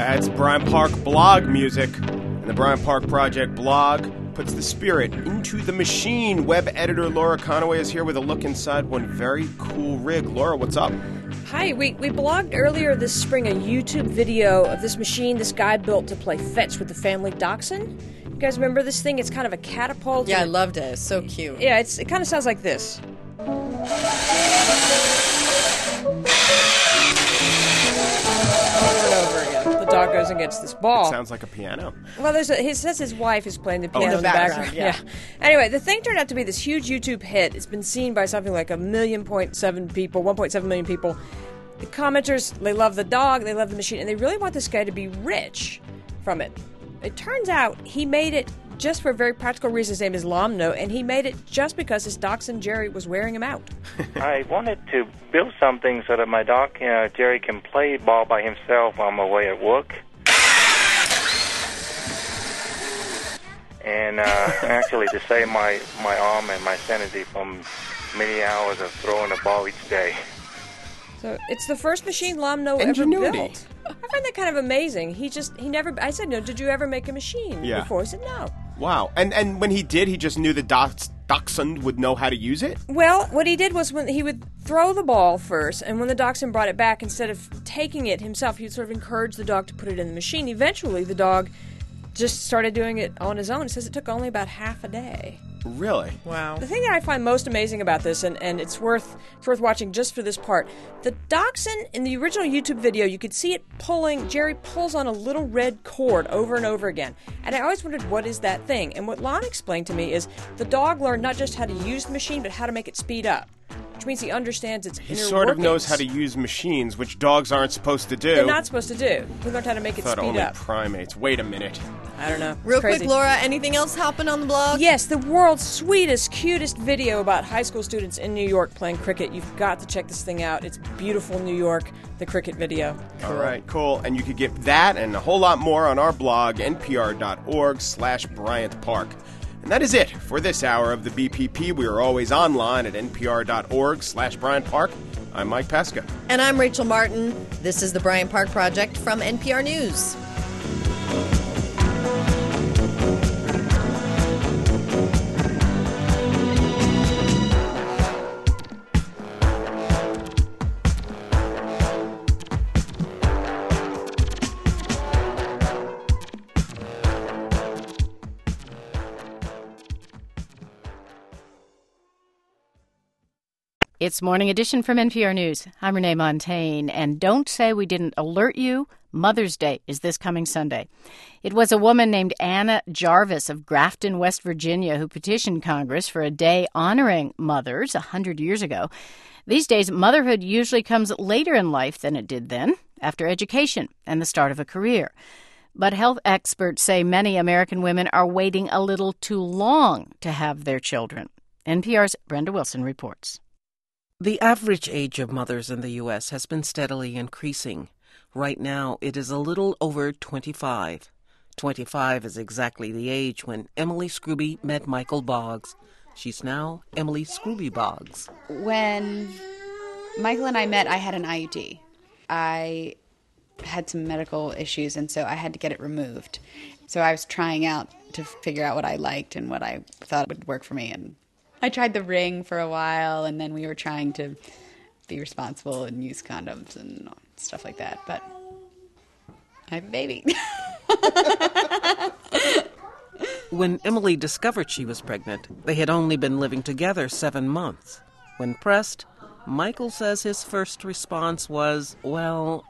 That's Bryant Park blog music. And the Bryant Park Project blog puts the spirit into the machine. Web editor Laura Conaway is here with a look inside one very cool rig. Laura, what's up? Hi, we blogged earlier this spring a YouTube video of this machine this guy built to play fetch with the family dachshund. You guys remember this thing? It's kind of a catapult. Yeah, I loved it. It's so cute. Yeah, it kind of sounds like this. The dog goes and gets this ball. Sounds like a piano. Well, he says his wife is playing the piano in in the the background, background. yeah. Anyway, the thing turned out to be this huge YouTube hit. It's been seen by something like 1.7 million people. The commenters, they love the dog, they love the machine, and they really want this guy to be rich from it. It turns out he made it just for a very practical reason. His name is Lomno, and he made it just because his dachshund Jerry was wearing him out. I wanted to build something so that my dog, Jerry, can play ball by himself while I'm away at work. And actually to save my arm and my sanity from many hours of throwing a ball each day. So it's the first machine Lomno ever Ingenuity. built. I find that kind of amazing. I said, no, did you ever make a machine before? He said, no. Wow. And when he did, he just knew the dachshund would know how to use it? Well, what he did was when he would throw the ball first, and when the dachshund brought it back, instead of taking it himself, he would sort of encourage the dog to put it in the machine. Eventually, the dog just started doing it on his own. It says it took only about half a day. Really? Wow. The thing that I find most amazing about this, and it's worth watching just for this part, the dachshund in the original YouTube video, you could see it pulling. Jerry pulls on a little red cord over and over again. And I always wondered, what is that thing? And what Lon explained to me is the dog learned not just how to use the machine, but how to make it speed up. Which means he understands its He inner sort of workings. knows how to use machines, which dogs aren't supposed to do. They're not supposed to do. He learned how to make it Thought speed only up. primates. Wait a minute. I don't know. It's Real crazy. quick, Laura, anything else happen on the blog? Yes, the world's sweetest, cutest video about high school students in New York playing cricket. You've got to check this thing out. It's beautiful New York, the cricket video. All right, cool. And you could get that and a whole lot more on our blog, npr.org/Bryant Park. And that is it for this hour of the BPP. We are always online at npr.org/Bryant Park. I'm Mike Pesca. And I'm Rachel Martin. This is the Bryant Park Project from NPR News. It's Morning Edition from NPR News. I'm Renee Montagne, and don't say we didn't alert you. Mother's Day is this coming Sunday. It was a woman named Anna Jarvis of Grafton, West Virginia, who petitioned Congress for a day honoring mothers 100 years ago. These days, motherhood usually comes later in life than it did then, after education and the start of a career. But health experts say many American women are waiting a little too long to have their children. NPR's Brenda Wilson reports. The average age of mothers in the U.S. has been steadily increasing. Right now, it is a little over 25. 25 is exactly the age when Emily Scrooby met Michael Boggs. She's now Emily Scrooby Boggs. When Michael and I met, I had an IUD. I had some medical issues, and so I had to get it removed. So I was trying out to figure out what I liked and what I thought would work for me, and I tried the ring for a while, and then we were trying to be responsible and use condoms and stuff like that. But I have a baby. When Emily discovered she was pregnant, they had only been living together 7 months. When pressed, Michael says his first response was, well...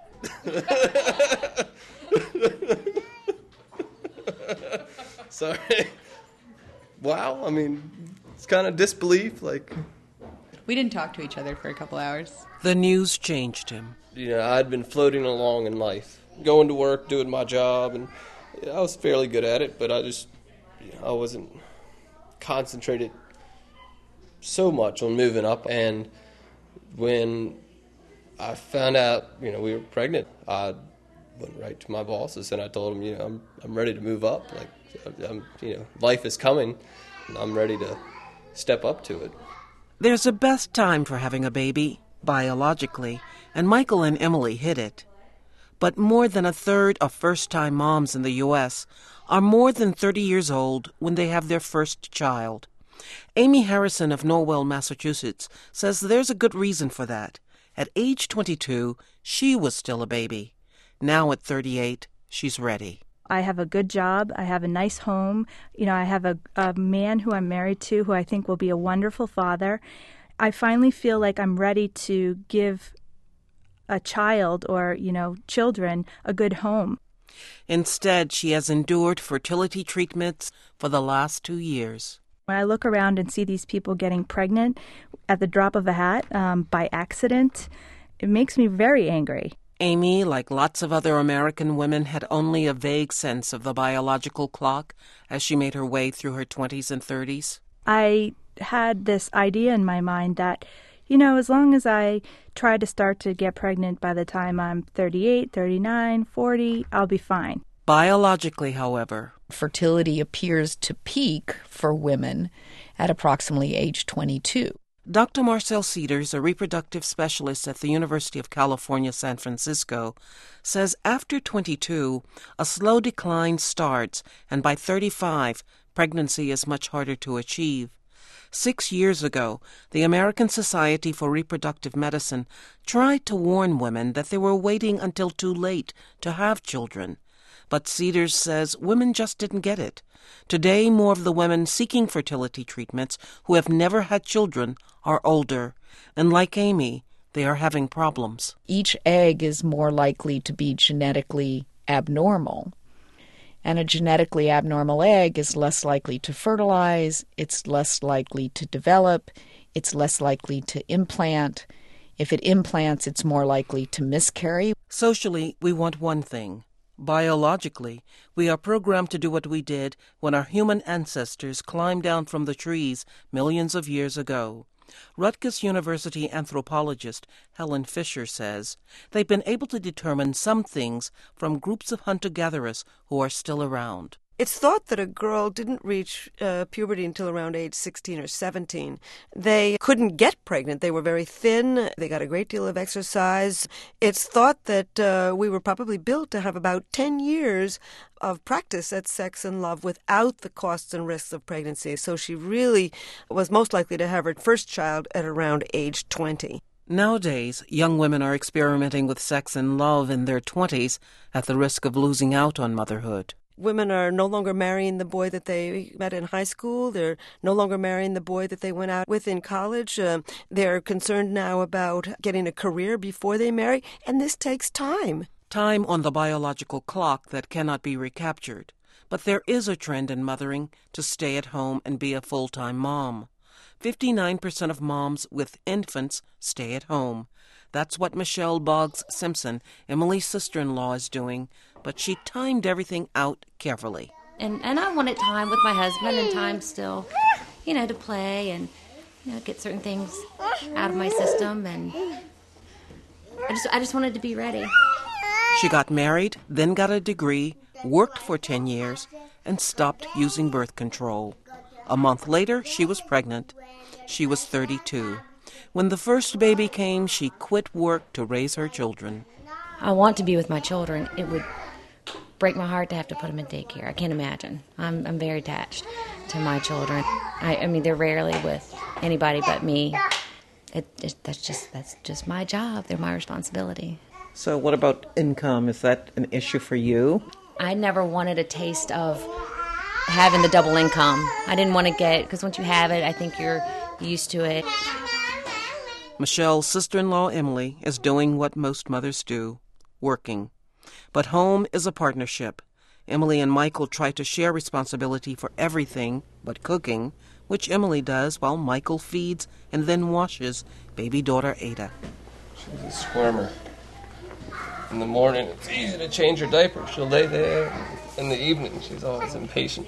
Sorry. Wow, I mean... It's kind of disbelief, like... We didn't talk to each other for a couple hours. The news changed him. You know, I'd been floating along in life, going to work, doing my job, and I was fairly good at it, but I wasn't concentrated so much on moving up. And when I found out, we were pregnant, I went right to my bosses and I told them, I'm ready to move up. Like, life is coming, and I'm ready to step up to it. There's a best time for having a baby, biologically, and Michael and Emily hit it. But more than a third of first-time moms in the U.S. are more than 30 years old when they have their first child. Amy Harrison of Norwell, Massachusetts, says there's a good reason for that. At age 22, she was still a baby. Now at 38, she's ready. I have a good job. I have a nice home. I have a man who I'm married to who I think will be a wonderful father. I finally feel like I'm ready to give a child or, children a good home. Instead, she has endured fertility treatments for the last 2 years. When I look around and see these people getting pregnant at the drop of a hat by accident, it makes me very angry. Amy, like lots of other American women, had only a vague sense of the biological clock as she made her way through her 20s and 30s. I had this idea in my mind that, as long as I try to start to get pregnant by the time I'm 38, 39, 40, I'll be fine. Biologically, however, fertility appears to peak for women at approximately age 22. Dr. Marcel Cedars, a reproductive specialist at the University of California, San Francisco, says after 22, a slow decline starts, and by 35, pregnancy is much harder to achieve. 6 years ago, the American Society for Reproductive Medicine tried to warn women that they were waiting until too late to have children. But Cedars says women just didn't get it. Today, more of the women seeking fertility treatments who have never had children are older, and like Amy, they are having problems. Each egg is more likely to be genetically abnormal, and a genetically abnormal egg is less likely to fertilize, it's less likely to develop, it's less likely to implant. If it implants, it's more likely to miscarry. Socially, we want one thing. Biologically, we are programmed to do what we did when our human ancestors climbed down from the trees millions of years ago. Rutgers University anthropologist Helen Fisher says they've been able to determine some things from groups of hunter-gatherers who are still around. It's thought that a girl didn't reach puberty until around age 16 or 17. They couldn't get pregnant. They were very thin. They got a great deal of exercise. It's thought that we were probably built to have about 10 years of practice at sex and love without the costs and risks of pregnancy. So she really was most likely to have her first child at around age 20. Nowadays, young women are experimenting with sex and love in their 20s at the risk of losing out on motherhood. Women are no longer marrying the boy that they met in high school. They're no longer marrying the boy that they went out with in college. They're concerned now about getting a career before they marry, and this takes time. Time on the biological clock that cannot be recaptured. But there is a trend in mothering to stay at home and be a full-time mom. 59% of moms with infants stay at home. That's what Michelle Boggs Simpson, Emily's sister-in-law, is doing, but she timed everything out carefully. And I wanted time with my husband and time still, to play and, get certain things out of my system. And I just wanted to be ready. She got married, then got a degree, worked for 10 years, and stopped using birth control. A month later, she was pregnant. She was 32. When the first baby came, she quit work to raise her children. I want to be with my children. It would break my heart to have to put them in daycare. I can't imagine. I'm very attached to my children. I mean, they're rarely with anybody but me. That's just my job. They're my responsibility. So what about income? Is that an issue for you? I never wanted a taste of having the double income. I didn't want to get, because once you have it, I think you're used to it. Michelle's sister-in-law, Emily, is doing what most mothers do, working. But home is a partnership. Emily and Michael try to share responsibility for everything but cooking, which Emily does while Michael feeds and then washes baby daughter Ada. She's a squirmer. In the morning, it's easy to change her diaper. She'll lay there. In the evening, she's always impatient.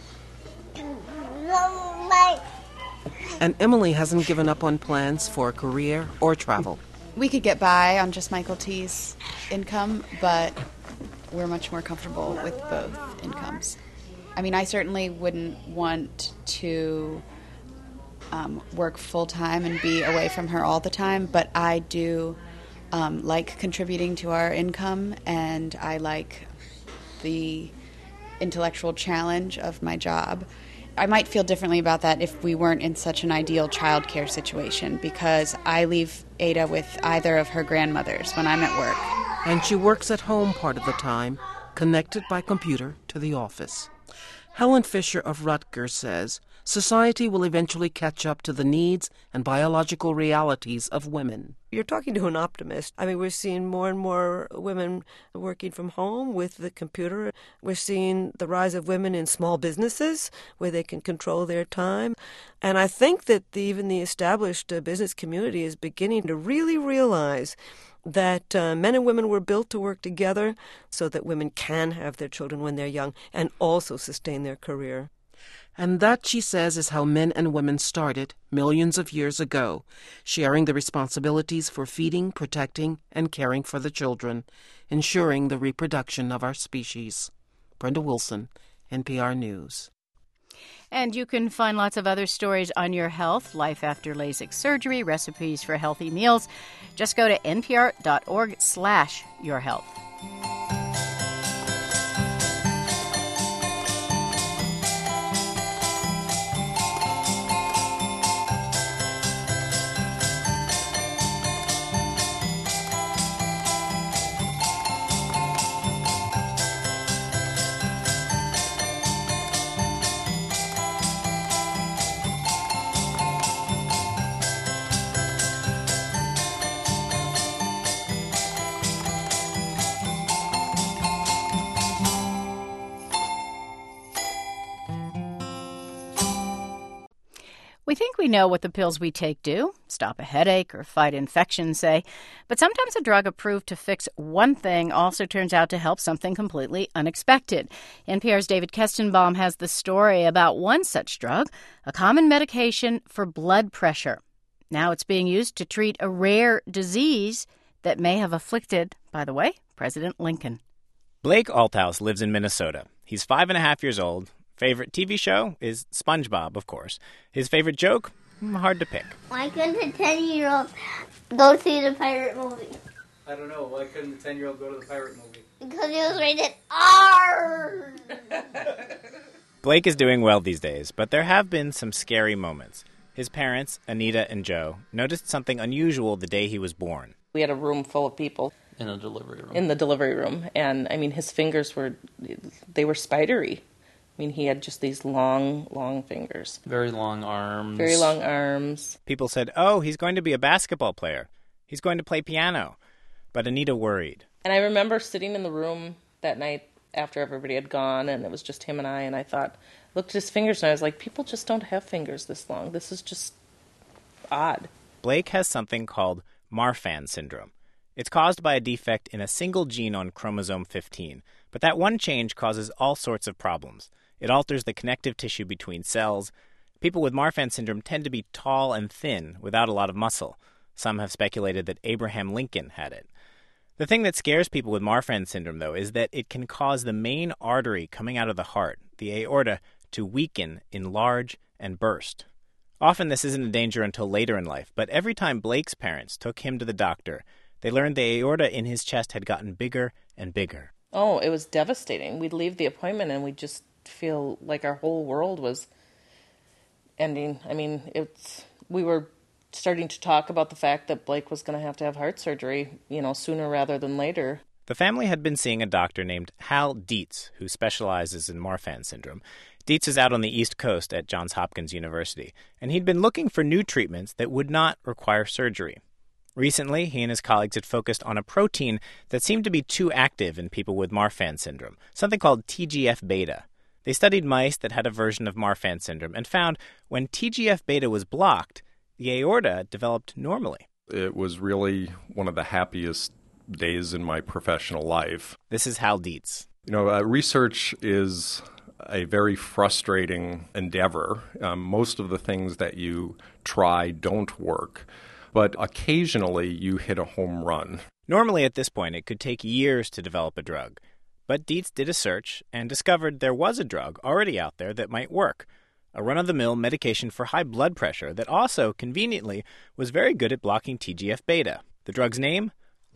And Emily hasn't given up on plans for a career or travel. We could get by on just Michael T's income, but we're much more comfortable with both incomes. I mean, I certainly wouldn't want to work full-time and be away from her all the time, but I do like contributing to our income, and I like the intellectual challenge of my job. I might feel differently about that if we weren't in such an ideal childcare situation, because I leave Ada with either of her grandmothers when I'm at work. And she works at home part of the time, connected by computer to the office. Helen Fisher of Rutgers says society will eventually catch up to the needs and biological realities of women. You're talking to an optimist. I mean, we're seeing more and more women working from home with the computer. We're seeing the rise of women in small businesses where they can control their time. And I think that even the established business community is beginning to really realize that men and women were built to work together so that women can have their children when they're young and also sustain their career. And that, she says, is how men and women started millions of years ago, sharing the responsibilities for feeding, protecting, and caring for the children, ensuring the reproduction of our species. Brenda Wilson, NPR News. And you can find lots of other stories on your health, life after LASIK surgery, recipes for healthy meals. Just go to npr.org/yourhealth. We think we know what the pills we take do, stop a headache or fight infections, say. But sometimes a drug approved to fix one thing also turns out to help something completely unexpected. NPR's David Kestenbaum has the story about one such drug, a common medication for blood pressure. Now it's being used to treat a rare disease that may have afflicted, by the way, President Lincoln. Blake Althouse lives in Minnesota. He's 5.5 years old. Favorite TV show is SpongeBob, of course. His favorite joke? Hard to pick. Why couldn't a 10-year-old go see the pirate movie? I don't know. Why couldn't the 10-year-old go to the pirate movie? Because it was rated R. Blake is doing well these days, but there have been some scary moments. His parents, Anita and Joe, noticed something unusual the day he was born. We had a room full of people. In a delivery room. In the delivery room. And, I mean, his fingers were spidery. I mean, he had just these long, long fingers. Very long arms. Very long arms. People said, oh, he's going to be a basketball player. He's going to play piano. But Anita worried. And I remember sitting in the room that night after everybody had gone, and it was just him and I looked at his fingers, and I was like, people just don't have fingers this long. This is just odd. Blake has something called Marfan syndrome. It's caused by a defect in a single gene on chromosome 15. But that one change causes all sorts of problems. It alters the connective tissue between cells. People with Marfan syndrome tend to be tall and thin without a lot of muscle. Some have speculated that Abraham Lincoln had it. The thing that scares people with Marfan syndrome, though, is that it can cause the main artery coming out of the heart, the aorta, to weaken, enlarge, and burst. Often this isn't a danger until later in life, but every time Blake's parents took him to the doctor, they learned the aorta in his chest had gotten bigger and bigger. Oh, it was devastating. We'd leave the appointment and we'd just feel like our whole world was ending. I mean, we were starting to talk about the fact that Blake was going to have heart surgery, sooner rather than later. The family had been seeing a doctor named Hal Dietz, who specializes in Marfan syndrome. Dietz is out on the East Coast at Johns Hopkins University, and he'd been looking for new treatments that would not require surgery. Recently, he and his colleagues had focused on a protein that seemed to be too active in people with Marfan syndrome, something called TGF-beta. They studied mice that had a version of Marfan syndrome and found when TGF-beta was blocked, the aorta developed normally. It was really one of the happiest days in my professional life. This is Hal Dietz. Research is a very frustrating endeavor. Most of the things that you try don't work, but occasionally you hit a home run. Normally at this point, it could take years to develop a drug. But Dietz did a search and discovered there was a drug already out there that might work. A run-of-the-mill medication for high blood pressure that also, conveniently, was very good at blocking TGF-beta. The drug's name?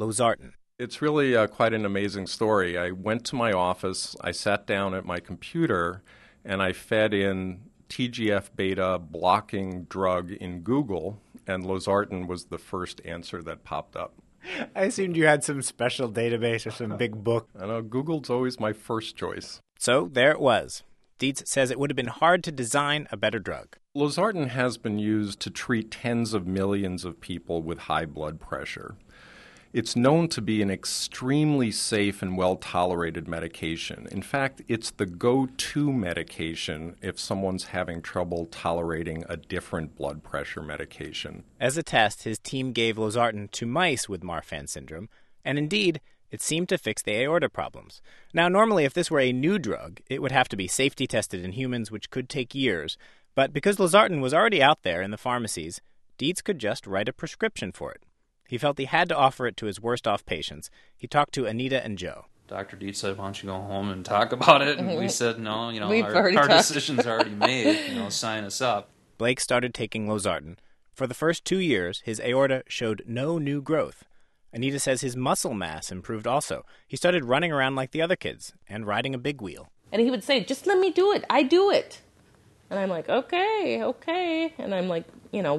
losartan. It's really quite an amazing story. I went to my office, I sat down at my computer, and I fed in TGF-beta blocking drug in Google, and losartan was the first answer that popped up. I assumed you had some special database or some big book. I know, Google's always my first choice. So there it was. Dietz says it would have been hard to design a better drug. Losartan has been used to treat tens of millions of people with high blood pressure. It's known to be an extremely safe and well-tolerated medication. In fact, it's the go-to medication if someone's having trouble tolerating a different blood pressure medication. As a test, his team gave losartan to mice with Marfan syndrome, and indeed, it seemed to fix the aorta problems. Now, normally, if this were a new drug, it would have to be safety tested in humans, which could take years. But because losartan was already out there in the pharmacies, Dietz could just write a prescription for it. He felt he had to offer it to his worst-off patients. He talked to Anita and Joe. Dr. Dietz said, why don't you go home and talk about it? And we said, no, our decision's already made. Sign us up. Blake started taking losartan. For the first 2 years, his aorta showed no new growth. Anita says his muscle mass improved also. He started running around like the other kids and riding a big wheel. And he would say, just let me do it. I do it. And I'm like, okay. And I'm like,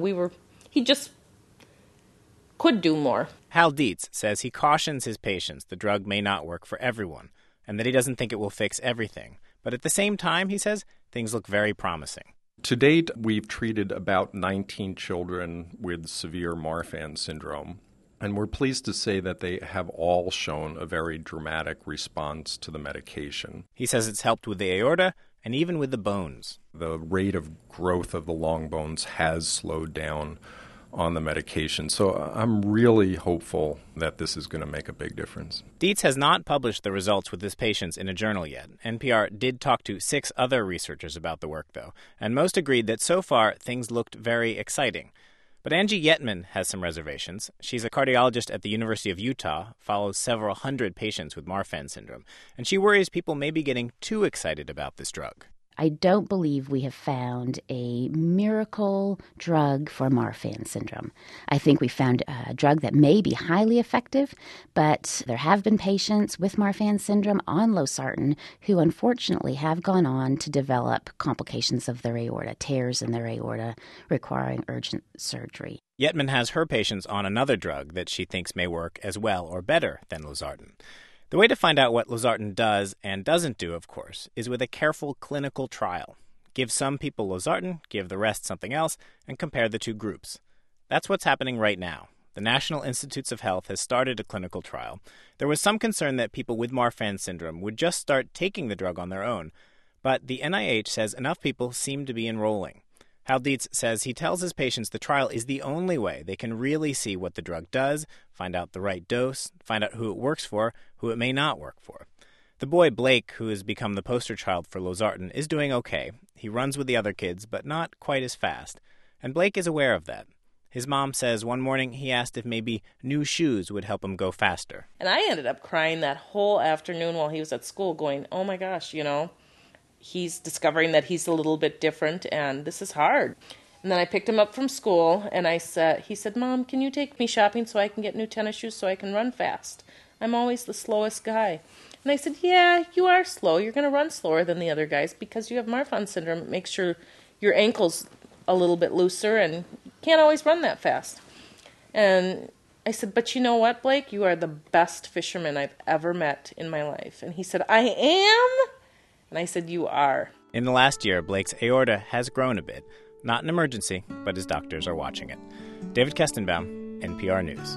he just could do more. Hal Dietz says he cautions his patients the drug may not work for everyone and that he doesn't think it will fix everything. But at the same time, he says, things look very promising. To date, we've treated about 19 children with severe Marfan syndrome, and we're pleased to say that they have all shown a very dramatic response to the medication. He says it's helped with the aorta and even with the bones. The rate of growth of the long bones has slowed down on the medication. So I'm really hopeful that this is going to make a big difference. Dietz has not published the results with his patients in a journal yet. NPR did talk to 6 other researchers about the work, though, and most agreed that so far things looked very exciting. But Angie Yetman has some reservations. She's a cardiologist at the University of Utah, follows several hundred patients with Marfan syndrome, and she worries people may be getting too excited about this drug. I don't believe we have found a miracle drug for Marfan syndrome. I think we found a drug that may be highly effective, but there have been patients with Marfan syndrome on losartan who unfortunately have gone on to develop complications of their aorta, tears in their aorta requiring urgent surgery. Yetman has her patients on another drug that she thinks may work as well or better than losartan. The way to find out what losartan does and doesn't do, of course, is with a careful clinical trial. Give some people losartan, give the rest something else, and compare the two groups. That's what's happening right now. The National Institutes of Health has started a clinical trial. There was some concern that people with Marfan syndrome would just start taking the drug on their own, but the NIH says enough people seem to be enrolling. Hal Dietz says he tells his patients the trial is the only way they can really see what the drug does, find out the right dose, find out who it works for, who it may not work for. The boy Blake, who has become the poster child for losartan, is doing okay. He runs with the other kids, but not quite as fast. And Blake is aware of that. His mom says one morning he asked if maybe new shoes would help him go faster. And I ended up crying that whole afternoon while he was at school going, oh my gosh, he's discovering that he's a little bit different, and this is hard. And then I picked him up from school, and he said, Mom, can you take me shopping so I can get new tennis shoes so I can run fast? I'm always the slowest guy. And I said, yeah, you are slow. You're going to run slower than the other guys because you have Marfan syndrome. It makes your ankles a little bit looser, and you can't always run that fast. And I said, but you know what, Blake? You are the best fisherman I've ever met in my life. And he said, I am? And I said, you are. In the last year, Blake's aorta has grown a bit. Not an emergency, but his doctors are watching it. David Kestenbaum, NPR News.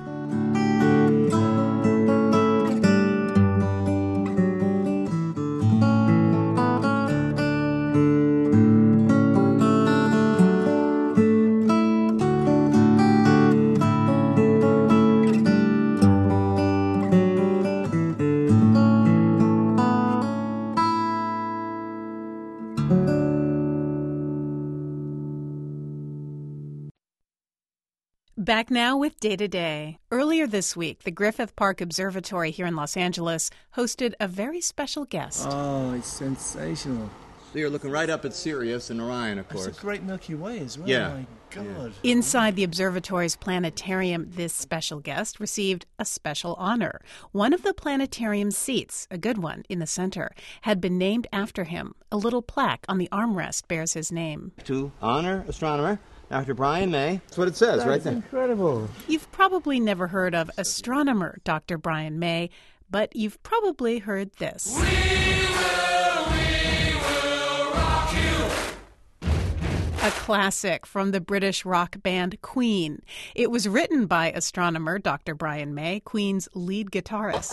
Back now with Day to Day. Earlier this week, the Griffith Park Observatory here in Los Angeles hosted a very special guest. Oh, it's sensational. So you're looking right up at Sirius and Orion, of course. It's a great Milky Way as well. Yeah. My God. Inside the observatory's planetarium, this special guest received a special honor. One of the planetarium's seats, a good one, in the center, had been named after him. A little plaque on the armrest bears his name. To honor astronomer Dr. Brian May. That's what it says right there. Incredible. You've probably never heard of astronomer Dr. Brian May, but you've probably heard this. We will rock you. A classic from the British rock band Queen. It was written by astronomer Dr. Brian May, Queen's lead guitarist.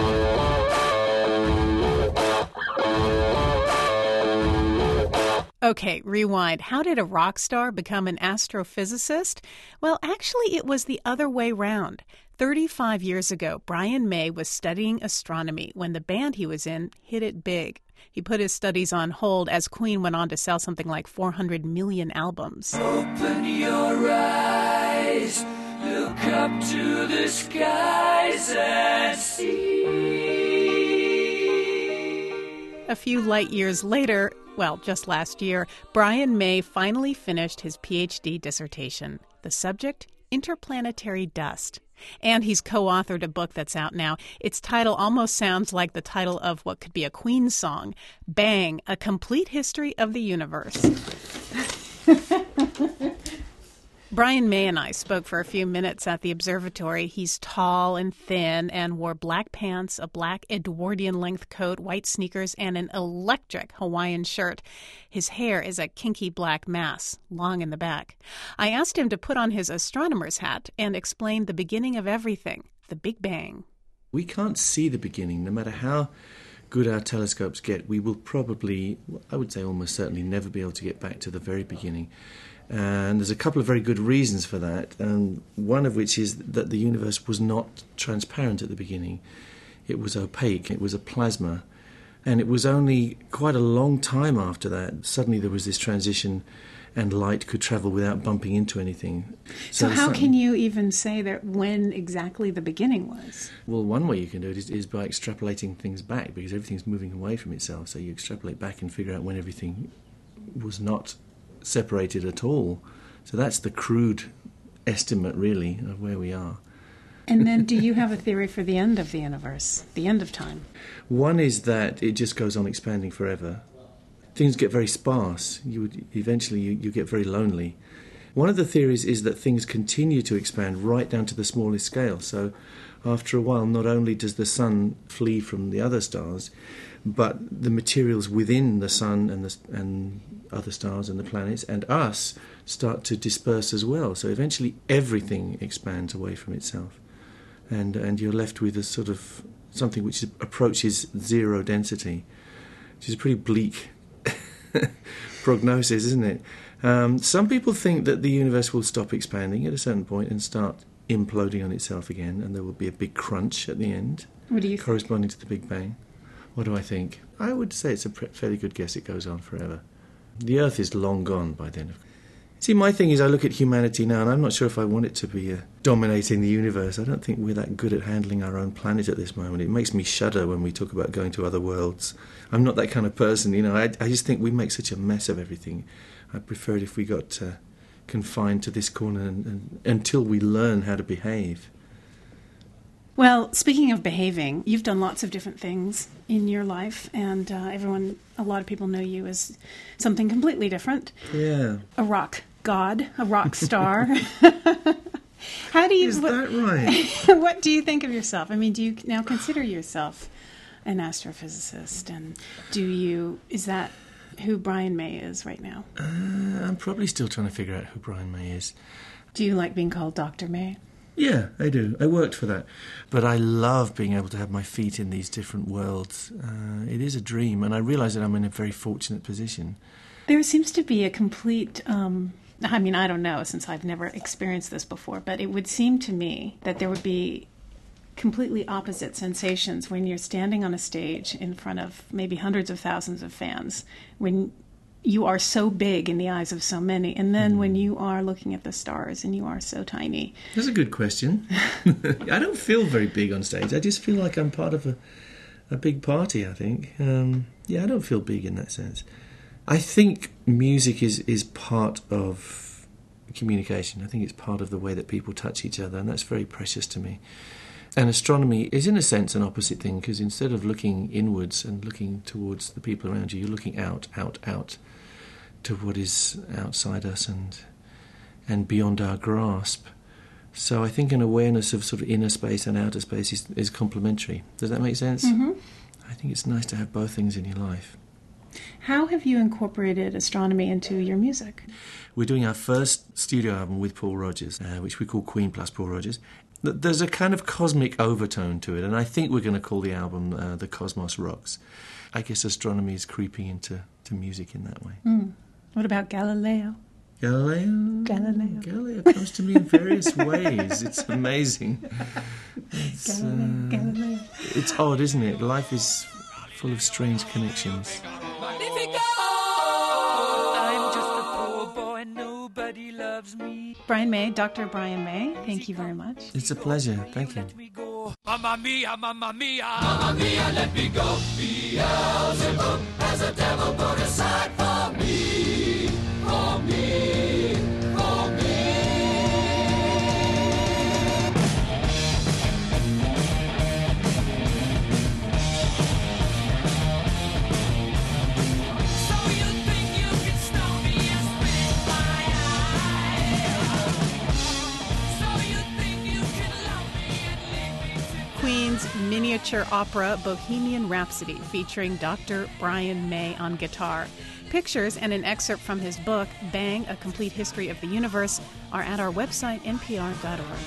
Okay, rewind. How did a rock star become an astrophysicist? Well, actually, it was the other way round. 35 years ago, Brian May was studying astronomy when the band he was in hit it big. He put his studies on hold as Queen went on to sell something like 400 million albums. Open your eyes, look up to the skies and see. A few light years later, well, just last year, Brian May finally finished his PhD dissertation. The subject, interplanetary dust. And he's co-authored a book that's out now. Its title almost sounds like the title of what could be a Queen song, Bang, A Complete History of the Universe. Brian May and I spoke for a few minutes at the observatory. He's tall and thin and wore black pants, a black Edwardian-length coat, white sneakers, and an electric Hawaiian shirt. His hair is a kinky black mass, long in the back. I asked him to put on his astronomer's hat and explain the beginning of everything, the Big Bang. We can't see the beginning, no matter how good our telescopes get. We will probably, I would say almost certainly, never be able to get back to the very beginning. And there's a couple of very good reasons for that, and one of which is that the universe was not transparent at the beginning. It was opaque, it was a plasma, and it was only quite a long time after that. Suddenly there was this transition and light could travel without bumping into anything. So how can you even say that when exactly the beginning was? Well, one way you can do it is by extrapolating things back, because everything's moving away from itself, so you extrapolate back and figure out when everything was not separated at all. So that's the crude estimate, really, of where we are. And then do you have a theory for the end of the universe, the end of time? One is that it just goes on expanding forever. Things get very sparse. Eventually you get very lonely. One of the theories is that things continue to expand right down to the smallest scale. So after a while, not only does the sun flee from the other stars, but the materials within the sun and other stars and the planets and us start to disperse as well. So eventually everything expands away from itself. And you're left with a sort of something which approaches zero density, which is a pretty bleak prognosis, isn't it? Some people think that the universe will stop expanding at a certain point and start imploding on itself again, and there will be a big crunch at the end, what do you corresponding to the Big Bang. What do I think? I would say it's a fairly good guess it goes on forever. The Earth is long gone by then. See, my thing is I look at humanity now, and I'm not sure if I want it to be dominating the universe. I don't think we're that good at handling our own planet at this moment. It makes me shudder when we talk about going to other worlds. I'm not that kind of person, you know. I just think we make such a mess of everything. I prefer it if we got confined to this corner and until we learn how to behave. Well, speaking of behaving, you've done lots of different things in your life, and a lot of people know you as something completely different. Yeah. A rock god, a rock star. How do you... Is that right? What do you think of yourself? I mean, do you now consider yourself an astrophysicist, and is that who Brian May is right now? I'm probably still trying to figure out who Brian May is. Do you like being called Dr. May? Yeah, I do. I worked for that. But I love being able to have my feet in these different worlds. It is a dream, and I realise that I'm in a very fortunate position. There seems to be a complete... I mean, I don't know, since I've never experienced this before, but it would seem to me that there would be completely opposite sensations when you're standing on a stage in front of maybe hundreds of thousands of fans, when you are so big in the eyes of so many, and then when you are looking at the stars and you are so tiny. That's a good question. I don't feel very big on stage. I just feel like I'm part of a big party, I think. Yeah, I don't feel big in that sense. I think music is part of communication. I think it's part of the way that people touch each other, and that's very precious to me. And astronomy is, in a sense, an opposite thing, because instead of looking inwards and looking towards the people around you, you're looking out to what is outside us and beyond our grasp. So I think an awareness of sort of inner space and outer space is complementary. Does that make sense? Mm-hmm. I think it's nice to have both things in your life. How have you incorporated astronomy into your music? We're doing our first studio album with Paul Rodgers, which we call Queen plus Paul Rodgers. There's a kind of cosmic overtone to it, and I think we're going to call the album The Cosmos Rocks. I guess astronomy is creeping into music in that way. Mm. What about Galileo? Galileo comes to me in various ways. It's amazing. Galileo. It's odd, isn't it? Life is full of strange connections. I'm just a poor boy, nobody loves me. Brian May, Dr. Brian May, thank you very much. It's a pleasure. Thank you. Mamma mia, mamma mia. Mamma mia, let me go. Beelzebub has a devil put aside for me. For me, for me. So you think you can stop me and spit my eye? So you think you can love me and leave me to Queen's miniature opera Bohemian Rhapsody featuring Dr. Brian May on guitar. Pictures and an excerpt from his book, Bang, A Complete History of the Universe, are at our website, npr.org.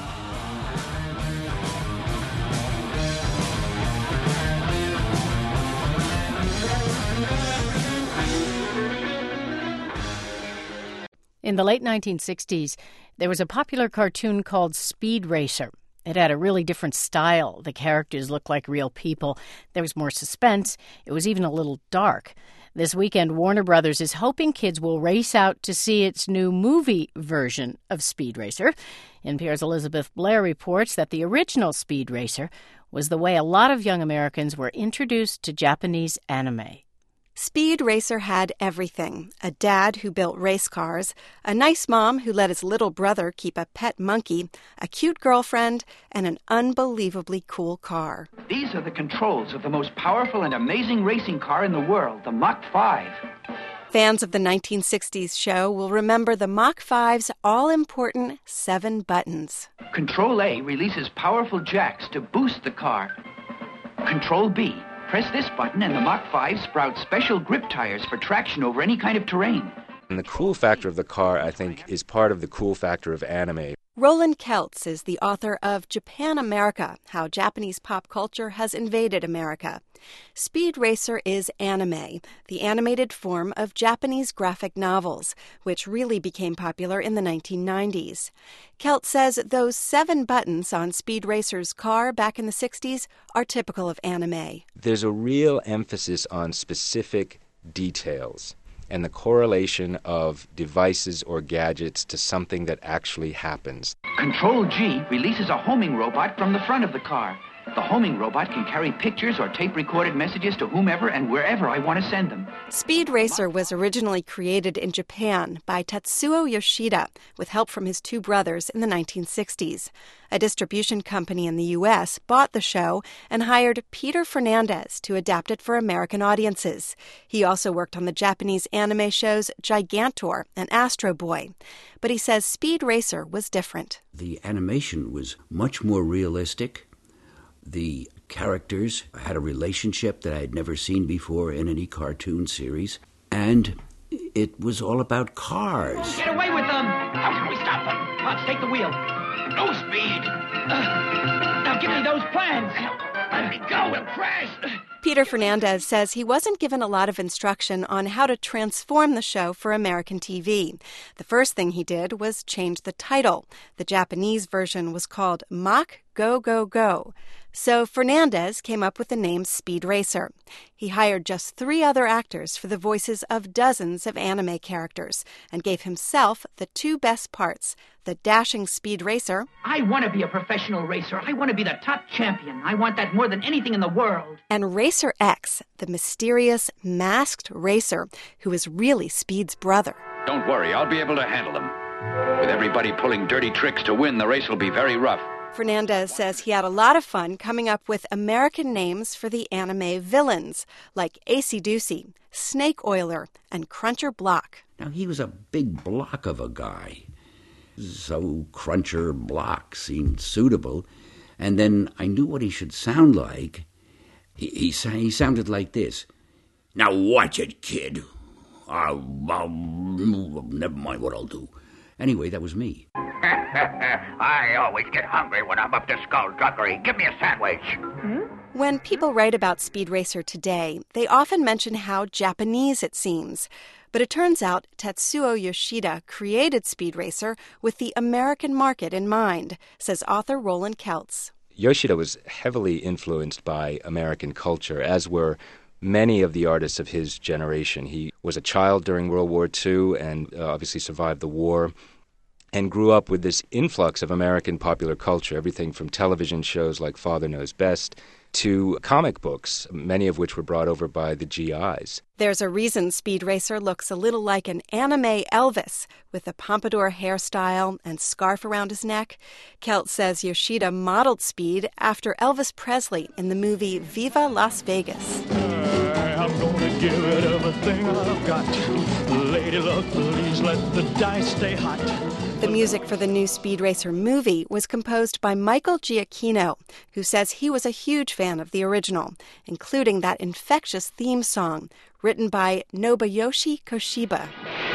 In the late 1960s, there was a popular cartoon called Speed Racer. It had a really different style. The characters looked like real people. There was more suspense. It was even a little dark. This weekend, Warner Brothers is hoping kids will race out to see its new movie version of Speed Racer. NPR's Elizabeth Blair reports that the original Speed Racer was the way a lot of young Americans were introduced to Japanese anime. Speed Racer had everything. A dad who built race cars, a nice mom who let his little brother keep a pet monkey, a cute girlfriend, and an unbelievably cool car. These are the controls of the most powerful and amazing racing car in the world, the Mach 5. Fans of the 1960s show will remember the Mach 5's all-important 7 buttons. Control A releases powerful jacks to boost the car. Control B. Press this button and the Mach 5 sprouts special grip tires for traction over any kind of terrain. And the cool factor of the car, I think, is part of the cool factor of anime. Roland Keltz is the author of Japan America, How Japanese Pop Culture Has Invaded America. Speed Racer is anime, the animated form of Japanese graphic novels, which really became popular in the 1990s. Keltz says those 7 buttons on Speed Racer's car back in the 60s are typical of anime. There's a real emphasis on specific details and the correlation of devices or gadgets to something that actually happens. Control G releases a homing robot from the front of the car. The homing robot can carry pictures or tape-recorded messages to whomever and wherever I want to send them. Speed Racer was originally created in Japan by Tatsuo Yoshida with help from his 2 brothers in the 1960s. A distribution company in the U.S. bought the show and hired Peter Fernandez to adapt it for American audiences. He also worked on the Japanese anime shows Gigantor and Astro Boy. But he says Speed Racer was different. The animation was much more realistic. The characters had a relationship that I had never seen before in any cartoon series, and it was all about cars. Get away with them! How can we stop them? Let's take the wheel. No speed! Now give me those plans! Let me go, we'll crash! Peter Fernandez says he wasn't given a lot of instruction on how to transform the show for American TV. The first thing he did was change the title. The Japanese version was called Mach Go, Go, Go. So Fernandez came up with the name Speed Racer. He hired just 3 other actors for the voices of dozens of anime characters and gave himself the 2 best parts, the dashing Speed Racer. I want to be a professional racer. I want to be the top champion. I want that more than anything in the world. And Racer X, the mysterious, masked racer who is really Speed's brother. Don't worry, I'll be able to handle them. With everybody pulling dirty tricks to win, the race will be very rough. Fernandez says he had a lot of fun coming up with American names for the anime villains, like Acey Deucey, Snake Oiler, and Cruncher Block. Now, he was a big block of a guy, so Cruncher Block seemed suitable. And then I knew what he should sound like. He sounded like this. Now watch it, kid. I'll never mind what I'll do. Anyway, that was me. I always get hungry when I'm up to skullduggery. Give me a sandwich. When people write about Speed Racer today, they often mention how Japanese it seems. But it turns out Tetsuo Yoshida created Speed Racer with the American market in mind, says author Roland Keltz. Yoshida was heavily influenced by American culture, as were many of the artists of his generation. He was a child during World War II and obviously survived the war and grew up with this influx of American popular culture, everything from television shows like Father Knows Best to comic books, many of which were brought over by the GIs. There's a reason Speed Racer looks a little like an anime Elvis, with a pompadour hairstyle and scarf around his neck. Keltz says Yoshida modeled Speed after Elvis Presley in the movie Viva Las Vegas. I'm gonna give it everything I've got. Lady luck, please let the dice stay hot. The music for the new Speed Racer movie was composed by Michael Giacchino, who says he was a huge fan of the original, including that infectious theme song written by Nobuyoshi Koshiba.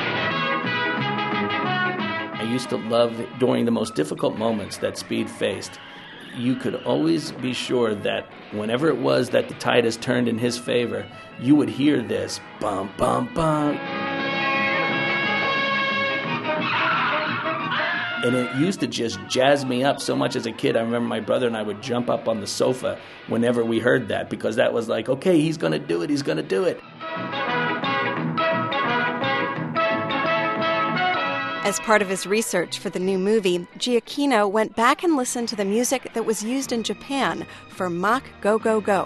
I used to love, during the most difficult moments that Speed faced, you could always be sure that whenever it was that the tide has turned in his favor, you would hear this bum, bum, bum. And it used to just jazz me up so much as a kid. I remember my brother and I would jump up on the sofa whenever we heard that, because that was like, okay, he's going to do it, he's going to do it. As part of his research for the new movie, Giacchino went back and listened to the music that was used in Japan for Mach Go Go Go.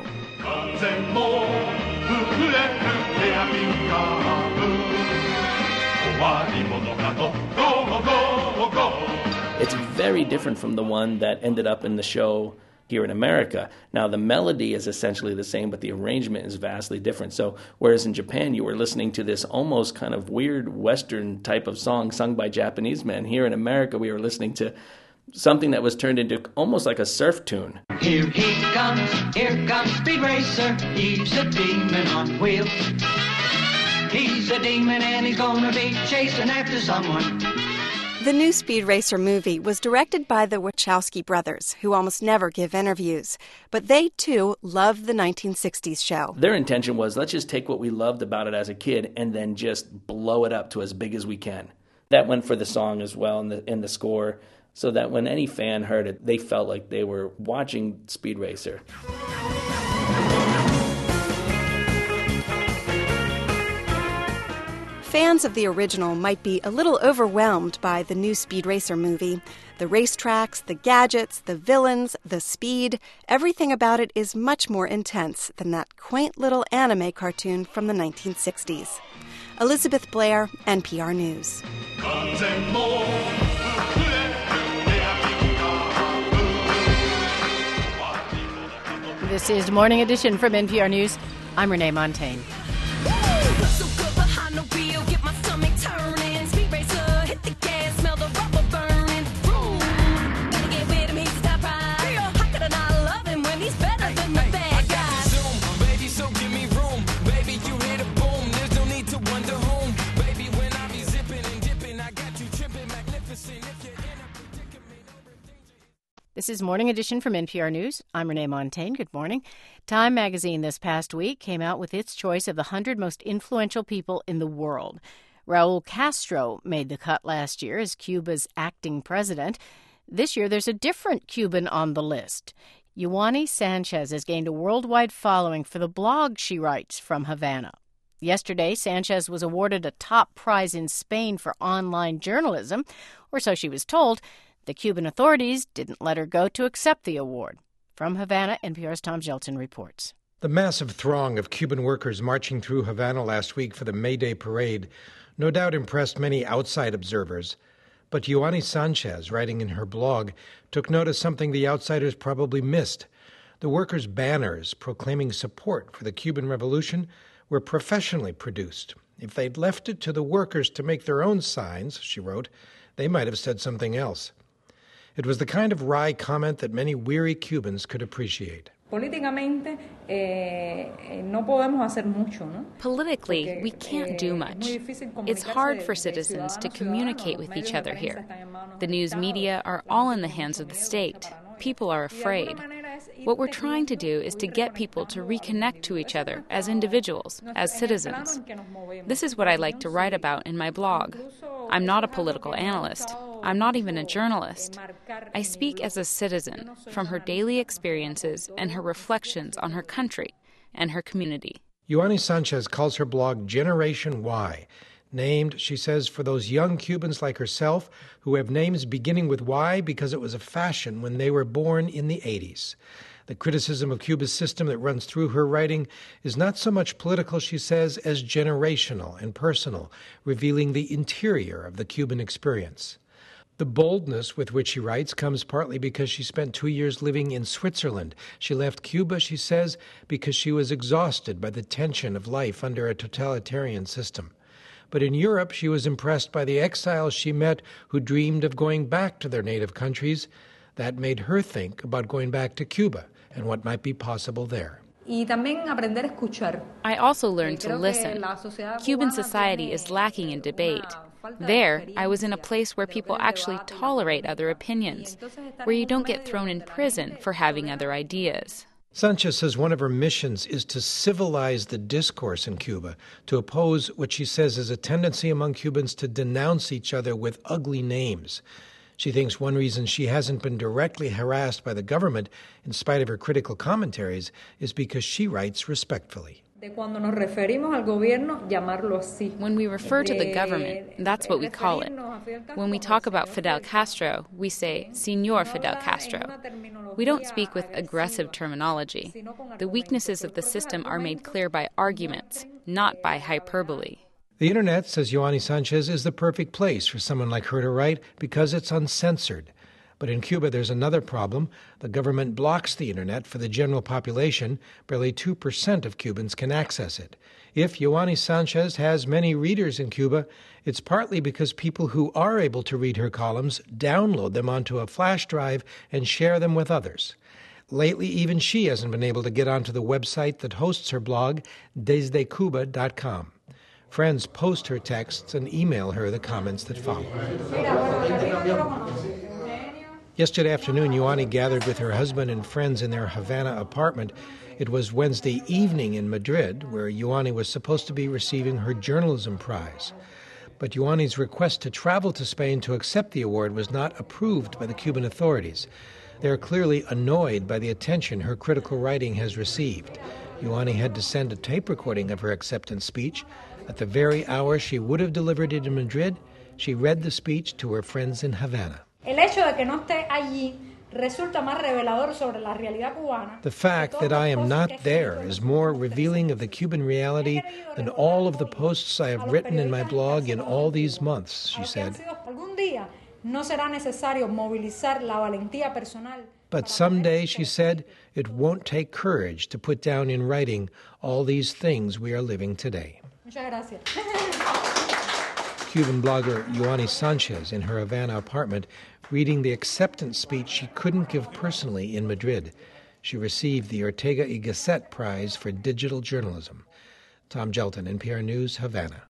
It's very different from the one that ended up in the show here in America. Now, the melody is essentially the same, but the arrangement is vastly different. So, whereas in Japan you were listening to this almost kind of weird Western type of song sung by Japanese men, here in America we were listening to something that was turned into almost like a surf tune. Here comes Speed Racer. He's a demon on wheels. He's a demon and he's gonna be chasing after someone. The new Speed Racer movie was directed by the Wachowski brothers, who almost never give interviews. But they, too, love the 1960s show. Their intention was, let's just take what we loved about it as a kid and then just blow it up to as big as we can. That went for the song as well and the score, so that when any fan heard it, they felt like they were watching Speed Racer. Fans of the original might be a little overwhelmed by the new Speed Racer movie. The racetracks, the gadgets, the villains, the speed, everything about it is much more intense than that quaint little anime cartoon from the 1960s. Elizabeth Blair, NPR News. This is Morning Edition from NPR News. I'm Renee Montaigne. This is Morning Edition from NPR News. I'm Renee Montaigne. Good morning. Time magazine this past week came out with its choice of the 100 most influential people in the world. Raul Castro made the cut last year as Cuba's acting president. This year, there's a different Cuban on the list. Yoani Sanchez has gained a worldwide following for the blog she writes from Havana. Yesterday, Sanchez was awarded a top prize in Spain for online journalism, or so she was told. The Cuban authorities didn't let her go to accept the award. From Havana, NPR's Tom Jelton reports. The massive throng of Cuban workers marching through Havana last week for the May Day parade no doubt impressed many outside observers. But Yoani Sanchez, writing in her blog, took note of something the outsiders probably missed. The workers' banners proclaiming support for the Cuban Revolution were professionally produced. If they'd left it to the workers to make their own signs, she wrote, they might have said something else. It was the kind of wry comment that many weary Cubans could appreciate. Politically, we can't do much. It's hard for citizens to communicate with each other here. The news media are all in the hands of the state. People are afraid. What we're trying to do is to get people to reconnect to each other as individuals, as citizens. This is what I like to write about in my blog. I'm not a political analyst. I'm not even a journalist. I speak as a citizen from her daily experiences and her reflections on her country and her community. Yoani Sanchez calls her blog Generation Y, named, she says, for those young Cubans like herself who have names beginning with Y because it was a fashion when they were born in the 80s. The criticism of Cuba's system that runs through her writing is not so much political, she says, as generational and personal, revealing the interior of the Cuban experience. The boldness with which she writes comes partly because she spent 2 years living in Switzerland. She left Cuba, she says, because she was exhausted by the tension of life under a totalitarian system. But in Europe, she was impressed by the exiles she met who dreamed of going back to their native countries. That made her think about going back to Cuba and what might be possible there. I also learned to listen. Cuban society is lacking in debate. There, I was in a place where people actually tolerate other opinions, where you don't get thrown in prison for having other ideas. Sanchez says one of her missions is to civilize the discourse in Cuba, to oppose what she says is a tendency among Cubans to denounce each other with ugly names. She thinks one reason she hasn't been directly harassed by the government, in spite of her critical commentaries, is because she writes respectfully. When we refer to the government, that's what we call it. When we talk about Fidel Castro, we say, Señor Fidel Castro. We don't speak with aggressive terminology. The weaknesses of the system are made clear by arguments, not by hyperbole. The Internet, says Yoani Sanchez, is the perfect place for someone like her to write because it's uncensored. But in Cuba, there's another problem. The government blocks the Internet for the general population. Barely 2% of Cubans can access it. If Yoani Sanchez has many readers in Cuba, it's partly because people who are able to read her columns download them onto a flash drive and share them with others. Lately, even she hasn't been able to get onto the website that hosts her blog, desdecuba.com. Friends post her texts and email her the comments that follow. Yesterday afternoon, Yoani gathered with her husband and friends in their Havana apartment. It was Wednesday evening in Madrid, where Yoani was supposed to be receiving her journalism prize. But Yoani's request to travel to Spain to accept the award was not approved by the Cuban authorities. They are clearly annoyed by the attention her critical writing has received. Yoani had to send a tape recording of her acceptance speech. At the very hour she would have delivered it in Madrid, she read the speech to her friends in Havana. The fact that I am not there is more revealing of the Cuban reality than all of the posts I have written in my blog in all these months, she said. But someday, she said, it won't take courage to put down in writing all these things we are living today. Cuban blogger Yoani Sanchez in her Havana apartment reading the acceptance speech she couldn't give personally in Madrid. She received the Ortega y Gasset Prize for Digital Journalism. Tom Jelton, NPR News, Havana.